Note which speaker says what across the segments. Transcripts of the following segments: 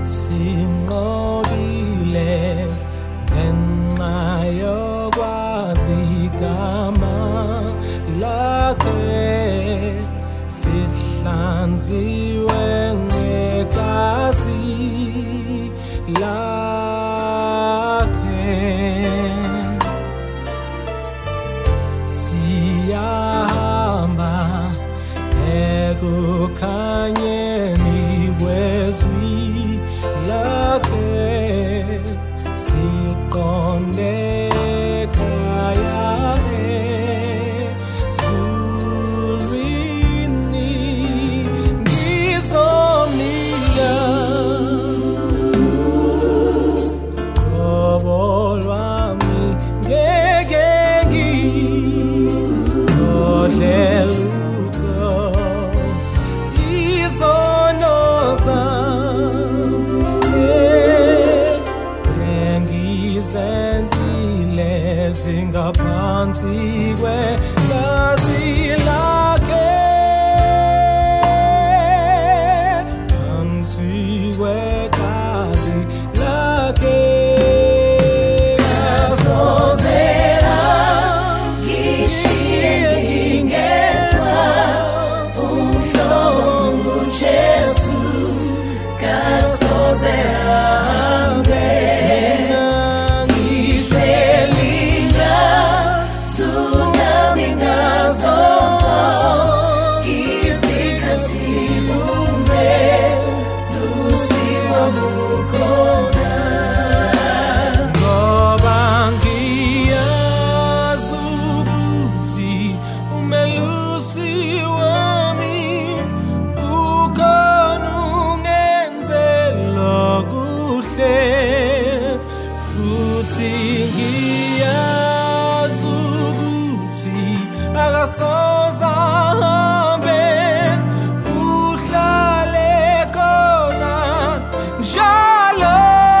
Speaker 1: sinqobile ngenxa yokwazi igama lakhe, sihlanziwe ngegazi lakhe, siyahamba ekukhanyeni kwezwi lakhe, siqonde ekhaya ezulwini. Ngizomnika uqobo lwami, ngeke ngikhohlwe lutho, izono zami engizenzile zingaphansi kwegazi lakhe, phansi kwegazi lakhe.
Speaker 2: Ngazozela ngishiye ngingedwa, umhlobo nguJesu kasoze ahambe, ngihleli ngasunami ngazo izikhathi umelusi wami ukhona.
Speaker 1: Ngoba ngiyazi ukuthi umelusi wami ukhona, ungenzela kuhle, futhi ngiyazi ukuthi akasoze ahambe, uhlale khona njalo.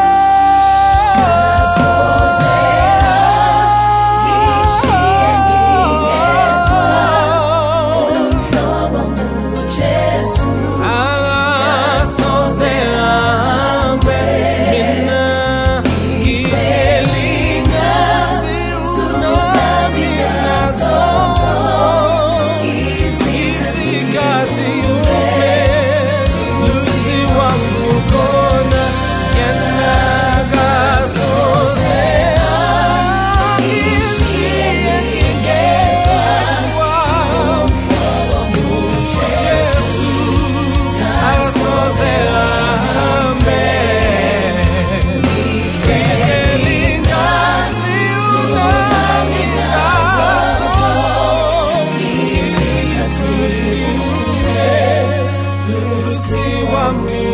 Speaker 2: Ngishiye ngingedwa, umhlobo nguJesu
Speaker 1: Akasoze ahambe, mina ngihleli ngazi unami nazo izikhathi umelusi wami ukhona, yena akasoze angishiye ngingedwa, uJesu akasoze ahambe, ngihleli ngazi unami nazo izikhathi umelusi wami